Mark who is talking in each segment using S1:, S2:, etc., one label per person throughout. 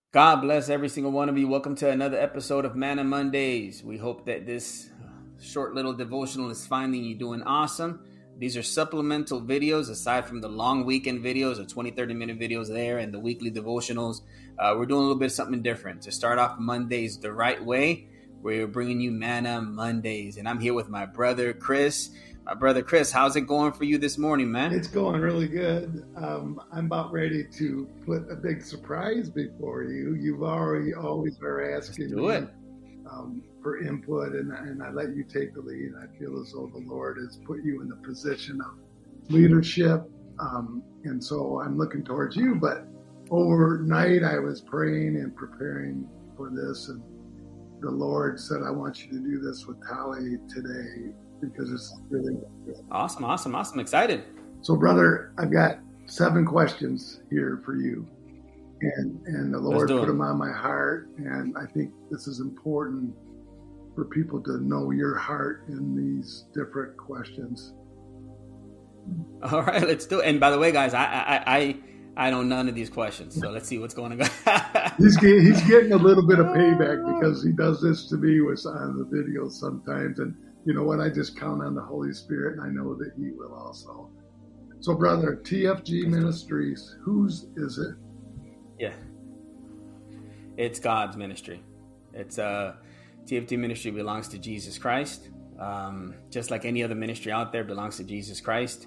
S1: God bless every single one of you. Welcome to another episode of Manna Mondays. We hope that this short little devotional is finding you doing awesome. These are supplemental videos aside from the long weekend videos or 20, 30-minute videos there and the weekly devotionals. We're doing a little bit of something different. To start off Mondays the right way, we're bringing you Manna Mondays. And I'm here with my brother, Chris. My brother, Chris, how's it going for you this morning, man?
S2: It's going really good. I'm about ready to put a big surprise before you. You've always been asking me for input, and I let you take the lead. I feel as though the Lord has put you in the position of leadership, and so I'm looking towards you. But overnight, I was praying and preparing for this, and the Lord said, I want you to do this with Tali today, because it's really good.
S1: Awesome. Excited.
S2: So, brother, I've got 7 questions here for you. And the Lord put them on my heart. And I think this is important for people to know your heart in these different questions.
S1: All right, let's do it. And by the way, guys, I know none of these questions. So let's see what's going on.
S2: He's getting a little bit of payback because he does this to me on the videos sometimes. And you know what? I just count on the Holy Spirit, and I know that He will also. So, brother, TFG Ministries, whose is it?
S1: Yeah, it's God's ministry. It's TFG Ministry belongs to Jesus Christ. Just like any other ministry out there belongs to Jesus Christ.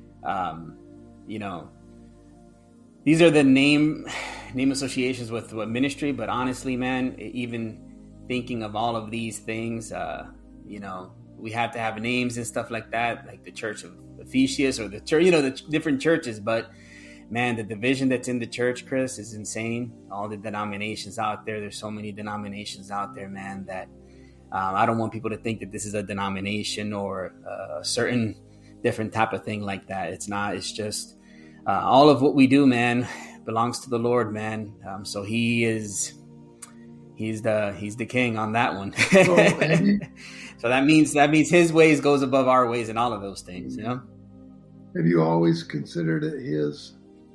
S1: These are the name associations with ministry, but honestly, man, even thinking of all of these things, we have to have names and stuff like that, like the Church of Ephesus or the church, the different churches. But man, the division that's in the church, Chris, is insane. All the denominations out there. There's so many denominations out there, man, that I don't want people to think that this is a denomination or a certain different type of thing like that. It's not. It's just all of what we do, man, belongs to the Lord, man. So He's the king on that one. So that means His ways goes above our ways and all of those things, you know?
S2: Have you always considered it His?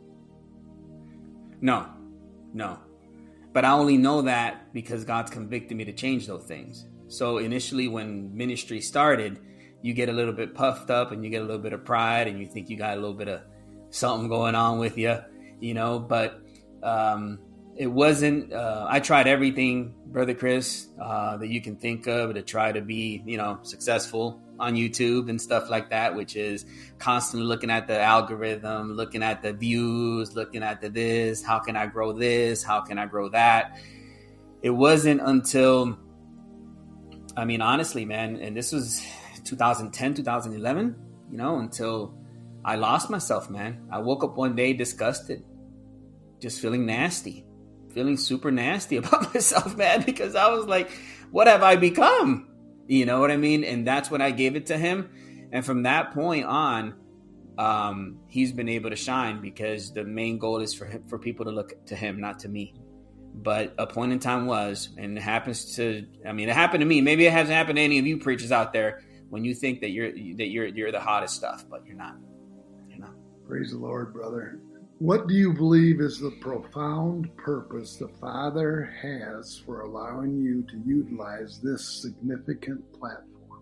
S1: No. But I only know that because God's convicted me to change those things. So initially when ministry started, you get a little bit puffed up and you get a little bit of pride and you think you got a little bit of something going on with you, but it wasn't, I tried everything, Brother Chris, that you can think of to try to be, successful on YouTube and stuff like that, which is constantly looking at the algorithm, looking at the views, looking at this, how can I grow this? How can I grow that? It wasn't until, honestly, man, and this was 2010, 2011, until I lost myself, man. I woke up one day disgusted, just feeling nasty. Feeling super nasty about myself, man, because I was like, what have I become? You know what I mean? And that's when I gave it to Him. And from that point on, He's been able to shine because the main goal is for people to look to Him, not to me. But a point in time was, and it happened to me. Maybe it hasn't happened to any of you preachers out there when you think that you're the hottest stuff, but you're not. You're not.
S2: Praise the Lord, brother. What do you believe is the profound purpose the Father has for allowing you to utilize this significant platform?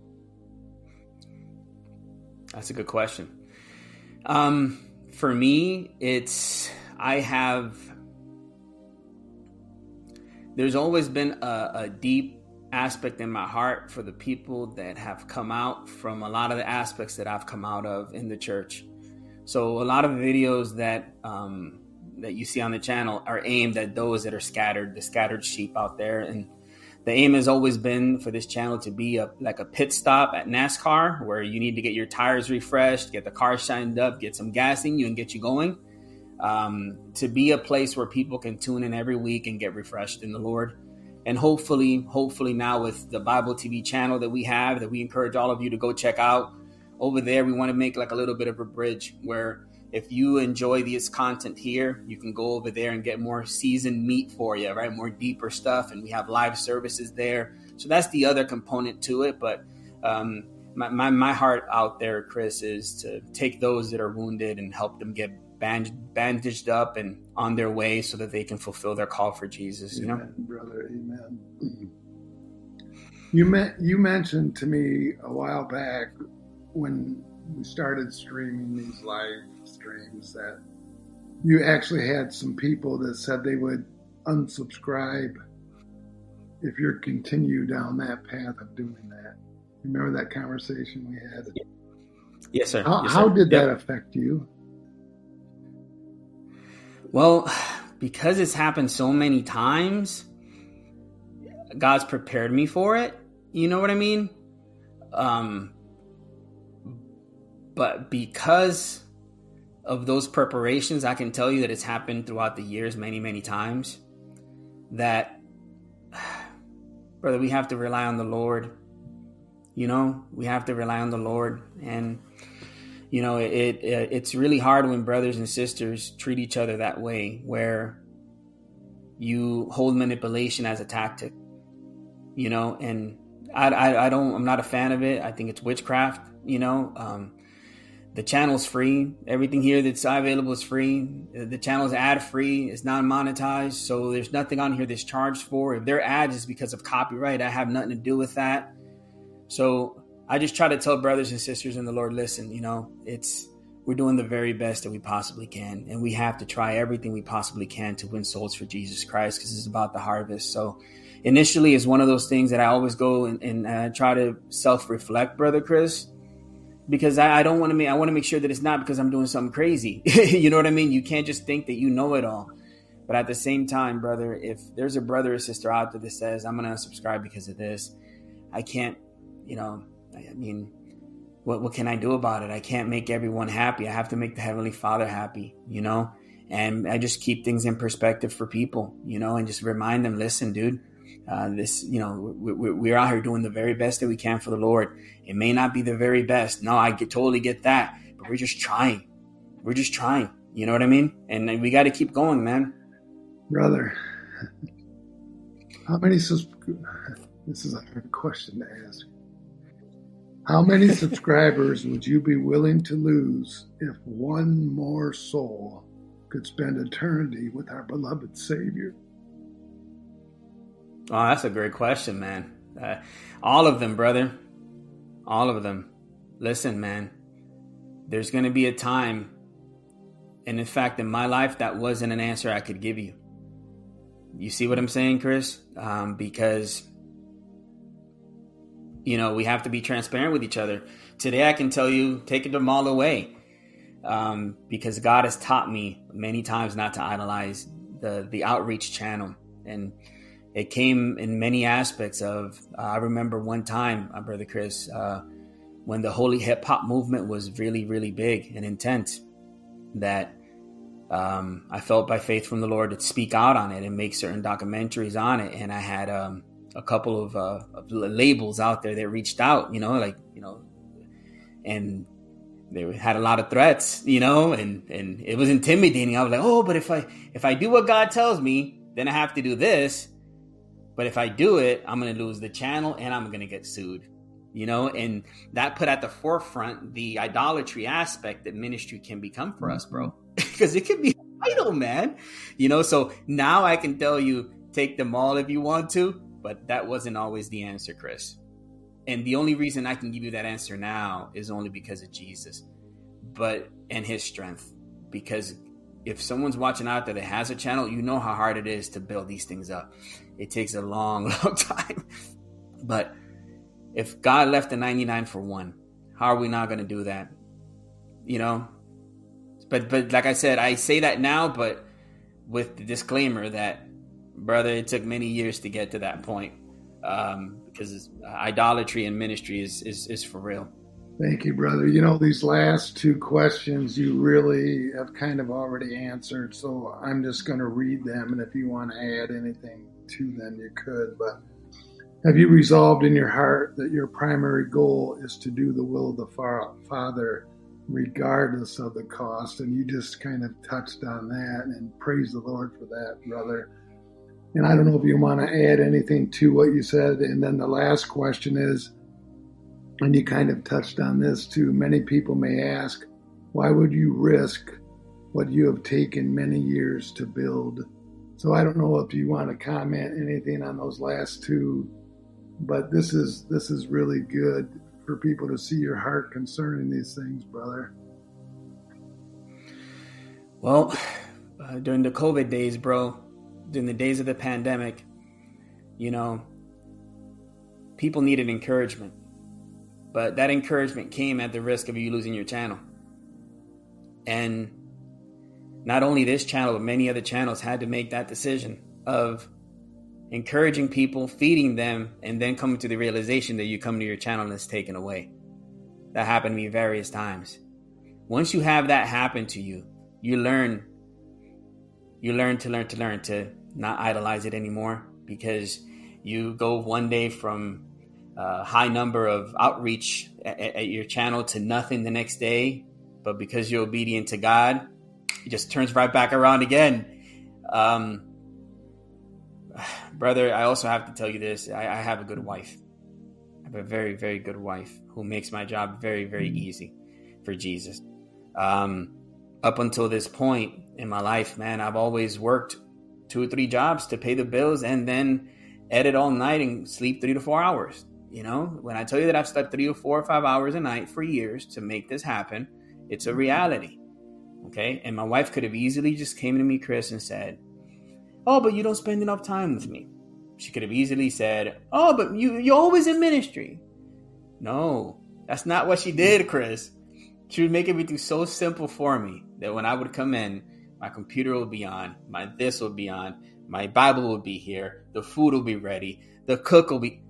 S1: That's a good question. For me, there's always been a deep aspect in my heart for the people that have come out from a lot of the aspects that I've come out of in the church. So a lot of videos that you see on the channel are aimed at those that are scattered, the scattered sheep out there. And the aim has always been for this channel to be like a pit stop at NASCAR, where you need to get your tires refreshed, get the car shined up, get some gas in you and get you going. To be a place where people can tune in every week and get refreshed in the Lord. And hopefully now with the Bible TV channel that we have, that we encourage all of you to go check out, over there, we want to make like a little bit of a bridge where if you enjoy this content here, you can go over there and get more seasoned meat for you, right? More deeper stuff. And we have live services there. So that's the other component to it. But my heart out there, Chris, is to take those that are wounded and help them get bandaged up and on their way so that they can fulfill their call for Jesus. You
S2: Amen,
S1: know,
S2: brother. Amen. You mentioned to me a while back when we started streaming these live streams that you actually had some people that said they would unsubscribe if you continue down that path of doing that. Remember that conversation we had?
S1: Yes, sir.
S2: How did that affect you?
S1: Well, because it's happened so many times, God's prepared me for it. You know what I mean? But because of those preparations, I can tell you that it's happened throughout the years many, many times. That, brother, we have to rely on the Lord. You know, we have to rely on the Lord. And, you know, it's really hard when brothers and sisters treat each other that way, where you hold manipulation as a tactic, you know, and I'm not a fan of it. I think it's witchcraft, you know. The channel's free. Everything here that's available is free. The channel's ad free. It's non-monetized. So there's nothing on here that's charged for. If their ads is because of copyright, I have nothing to do with that. So I just try to tell brothers and sisters in the Lord, listen, you know, we're doing the very best that we possibly can. And we have to try everything we possibly can to win souls for Jesus Christ, because it's about the harvest. So initially, it's one of those things that I always go and try to self-reflect, Brother Chris, because I want to make sure that it's not because I'm doing something crazy. You know what I mean? You can't just think that you know it all. But at the same time, brother, if there's a brother or sister out there that says, I'm going to unsubscribe because of this, I can't, you know, I mean, what can I do about it? I can't make everyone happy. I have to make the Heavenly Father happy, you know? And I just keep things in perspective for people, you know, and just remind them, listen, dude, you know, we're out here doing the very best that we can for the Lord. It may not be the very best. No, totally get that. But we're just trying. We're just trying. You know what I mean? And we got to keep going, man.
S2: Brother, this is a hard question to ask. How many subscribers would you be willing to lose if one more soul could spend eternity with our beloved Savior?
S1: Oh, that's a great question, man. All of them, brother. All of them. Listen, man, there's going to be a time, and in fact, in my life, that wasn't an answer I could give you. You see what I'm saying, Chris? Because, you know, we have to be transparent with each other. Today, I can tell you, take them all away. Because God has taught me many times not to idolize the outreach channel. And it came in many aspects of, I remember one time, Brother Chris, when the holy hip hop movement was really, really big and intense, that I felt by faith from the Lord to speak out on it and make certain documentaries on it. And I had a couple of labels out there that reached out, you know, like, you know, and they had a lot of threats, you know, and it was intimidating. I was like, oh, but if I do what God tells me, then I have to do this. But if I do it, I'm going to lose the channel and I'm going to get sued, you know, and that put at the forefront the idolatry aspect that ministry can become for us, bro, because it can be idol, man, you know. So now I can tell you, take them all if you want to, but that wasn't always the answer, Chris. And the only reason I can give you that answer now is only because of Jesus, and his strength. Because if someone's watching out there that has a channel, you know how hard it is to build these things up. It takes a long, long time. But if God left the 99 for one, how are we not going to do that? You know? But like I said, I say that now, but with the disclaimer that, brother, it took many years to get to that point. Because idolatry and ministry is for real.
S2: Thank you, brother. You know, these last two questions you really have kind of already answered, so I'm just going to read them, and if you want to add anything to them, you could. But have you resolved in your heart that your primary goal is to do the will of the Father regardless of the cost? And you just kind of touched on that, and praise the Lord for that, brother. And I don't know if you want to add anything to what you said. And then the last question is, and you kind of touched on this too, many people may ask, why would you risk what you have taken many years to build. So I don't know if you want to comment anything on those last two, but this is really good for people to see your heart concerning these things, brother.
S1: Well, during the COVID days, bro, during the days of the pandemic, people needed encouragement. But that encouragement came at the risk of you losing your channel. And not only this channel, but many other channels had to make that decision of encouraging people, feeding them, and then coming to the realization that you come to your channel and it's taken away. That happened to me various times. Once you have that happen to you, you learn to not idolize it anymore, because you go one day from a high number of outreach at your channel to nothing the next day. But because you're obedient to God, it just turns right back around again. Brother, I also have to tell you this. I have a good wife. I have a very, very good wife who makes my job very, very easy for Jesus. Up until this point in my life, man, I've always worked 2 or 3 jobs to pay the bills and then edit all night and sleep 3 to 4 hours. When I tell you that I've slept 3 or 4 or 5 hours a night for years to make this happen, it's a reality. Okay. And my wife could have easily just came to me, Chris, and said, "Oh, but you don't spend enough time with me." She could have easily said, "Oh, but you're always in ministry." No, that's not what she did, Chris. She would make everything so simple for me that when I would come in, my computer will be on, my this will be on, my Bible will be here, the food will be ready, the cook will be.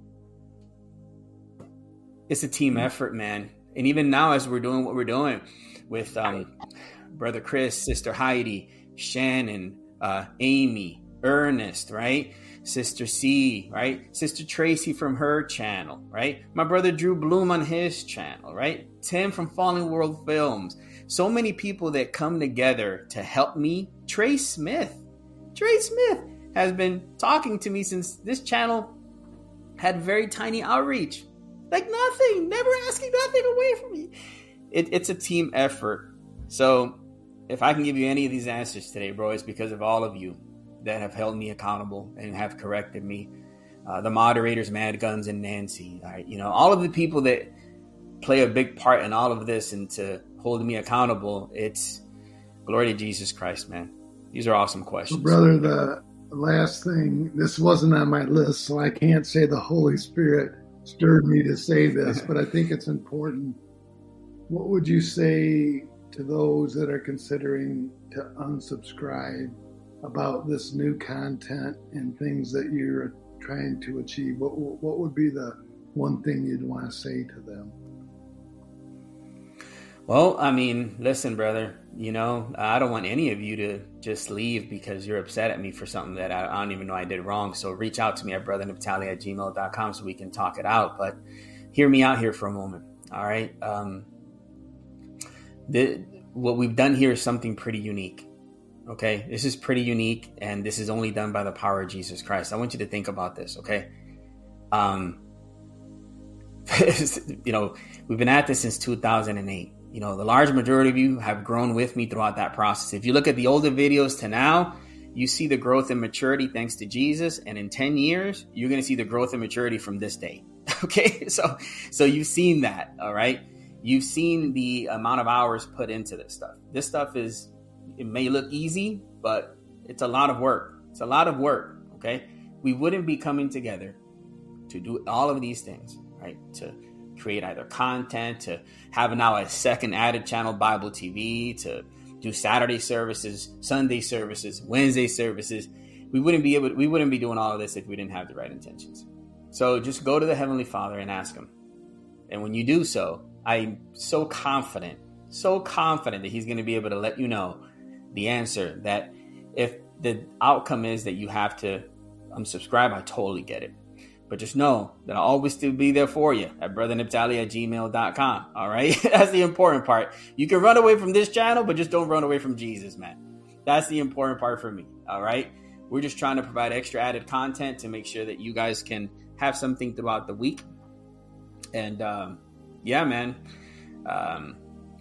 S1: It's a team effort, man. And even now, as we're doing what we're doing with Brother Chris, Sister Heidi, Shannon, Amy, Ernest, right? Sister C, right? Sister Tracy from her channel, right? My brother Drew Bloom on his channel, right? Tim from Falling World Films. So many people that come together to help me. Trey Smith has been talking to me since this channel had very tiny outreach. Like nothing, never asking nothing away from me. It's a team effort. So if I can give you any of these answers today, bro, it's because of all of you that have held me accountable and have corrected me. The moderators, Mad Guns and Nancy, right? All of the people that play a big part in all of this and to hold me accountable. It's glory to Jesus Christ, man. These are awesome questions.
S2: Well, brother, the last thing, this wasn't on my list, so I can't say the Holy Spirit stirred me to say this, but I think it's important. What would you say to those that are considering to unsubscribe about this new content and things that you're trying to achieve? What would be the one thing you'd want to say to them?
S1: Well, I mean, listen, brother, I don't want any of you to just leave because you're upset at me for something that I don't even know I did wrong. So reach out to me at brothernaphtali@gmail.com so we can talk it out. But hear me out here for a moment. All right. What we've done here is something pretty unique. Okay. This is pretty unique, and this is only done by the power of Jesus Christ. I want you to think about this. Okay. We've been at this since 2008. The large majority of you have grown with me throughout that process. If you look at the older videos to now, you see the growth and maturity thanks to Jesus. And in 10 years, you're going to see the growth and maturity from this day. Okay. So you've seen that. All right. You've seen the amount of hours put into this stuff. This stuff it may look easy, but it's a lot of work. It's a lot of work. Okay. We wouldn't be coming together to do all of these things, right? To create either content, to have now a second added channel, Bible TV, to do Saturday services, Sunday services, Wednesday services. We wouldn't be doing all of this if we didn't have the right intentions. So just go to the Heavenly Father and ask Him. And when you do so, I'm so confident that He's going to be able to let you know the answer. That if the outcome is that you have to unsubscribe, I totally get it. But just know that I'll always still be there for you at brothernaphtali@gmail.com. All right. That's the important part. You can run away from this channel, but just don't run away from Jesus, man. That's the important part for me. All right. We're just trying to provide extra added content to make sure that you guys can have something throughout the week. And yeah, man.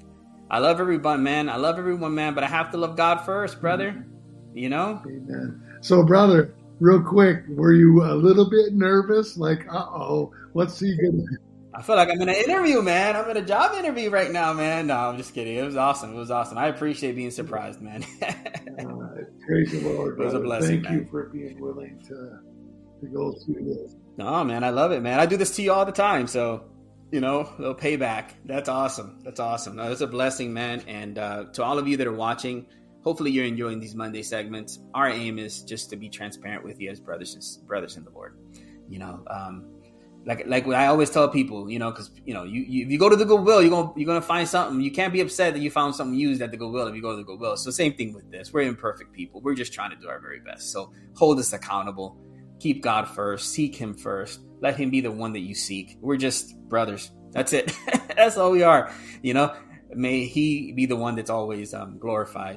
S1: I love everyone, man. I love everyone, man. But I have to love God first, brother. You know?
S2: Amen. So, brother, real quick, were you a little bit nervous? Like, what's he going to...
S1: I feel like I'm in an interview, man. I'm in a job interview right now, man. No, I'm just kidding. It was awesome. It was awesome. I appreciate being surprised, man.
S2: Praise the Lord, brother.
S1: It was a blessing,
S2: Thank you for being willing to go through this.
S1: No, man, I love it, man. I do this to you all the time, so, you know, they'll pay back. That's awesome. That's awesome. No, it's a blessing, man. And to all of you that are watching, hopefully you're enjoying these Monday segments. Our aim is just to be transparent with you as brothers in the Lord. You know, like what I always tell people, you know, because, you know, you if you go to the Goodwill, you're gonna find something. You can't be upset that you found something used at the Goodwill if you go to the Goodwill. So same thing with this. We're imperfect people. We're just trying to do our very best. So hold us accountable. Keep God first. Seek Him first. Let Him be the one that you seek. We're just brothers. That's it. That's all we are. You know, may He be the one that's always glorified.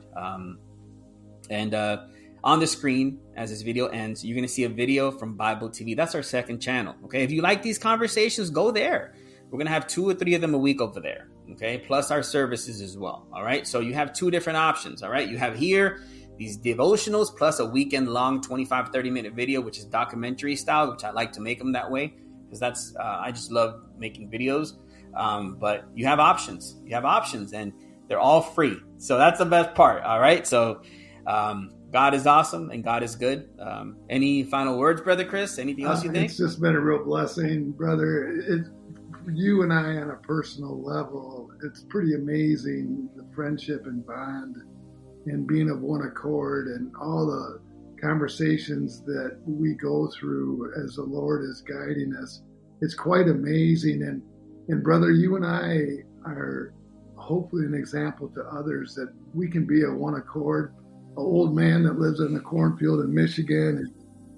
S1: And on the screen, as this video ends, you're going to see a video from Bible TV. That's our second channel. Okay. If you like these conversations, go there. We're going to have 2 or 3 of them a week over there. Okay. Plus our services as well. All right. So you have 2 different options. All right. You have here these devotionals plus a weekend long 25, 30-minute video, which is documentary style, which I like to make them that way because that's, I just love making videos. But you have options. You have options and they're all free. So that's the best part. All right. So, God is awesome and God is good. Any final words, Brother Chris? Anything else you think?
S2: It's just been a real blessing, brother. You and I on a personal level, it's pretty amazing, the friendship and bond and being of one accord and all the conversations that we go through as the Lord is guiding us. It's quite amazing. And brother, you and I are hopefully an example to others that we can be of one accord. An old man that lives in a cornfield in Michigan.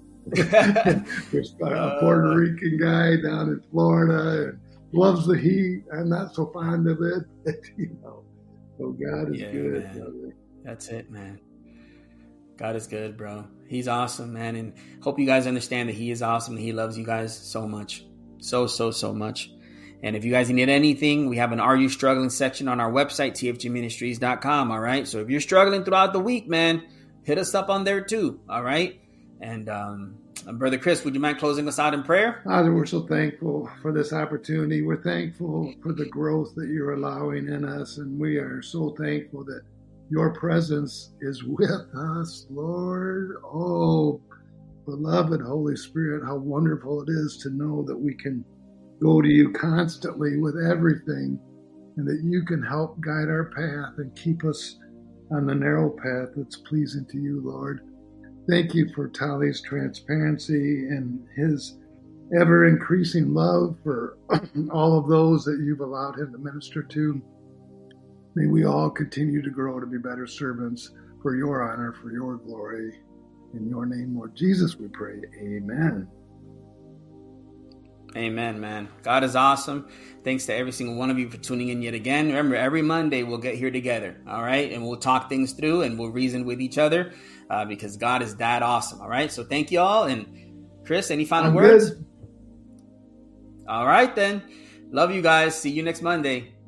S2: There's a Puerto Rican guy down in Florida and loves the heat. I'm not so fond of it. You know, so God is good,
S1: man.
S2: brother.
S1: That's it, man. God is good, bro. He's awesome, man. And hope you guys understand that He is awesome. And He loves you guys so much. So much. And if you guys need anything, we have an Are You Struggling section on our website, tfgministries.com. All right. So if you're struggling throughout the week, man, hit us up on there too. All right. And Brother Chris, would you mind closing us out in prayer?
S2: Father, we're so thankful for this opportunity. We're thankful for the growth that you're allowing in us. And we are so thankful that your presence is with us, Lord. Oh, beloved Holy Spirit, how wonderful it is to know that we can go to you constantly with everything and that you can help guide our path and keep us on the narrow path that's pleasing to you, Lord. Thank you for Tali's transparency and his ever-increasing love for all of those that you've allowed him to minister to. May we all continue to grow to be better servants for your honor, for your glory. In your name, Lord Jesus, we pray. Amen.
S1: Amen, man. God is awesome. Thanks to every single one of you for tuning in yet again. Remember, every Monday we'll get here together, all right? And we'll talk things through and we'll reason with each other because God is that awesome, all right? So thank you all. And Chris, any final words? Good. All right, then. Love you guys. See you next Monday.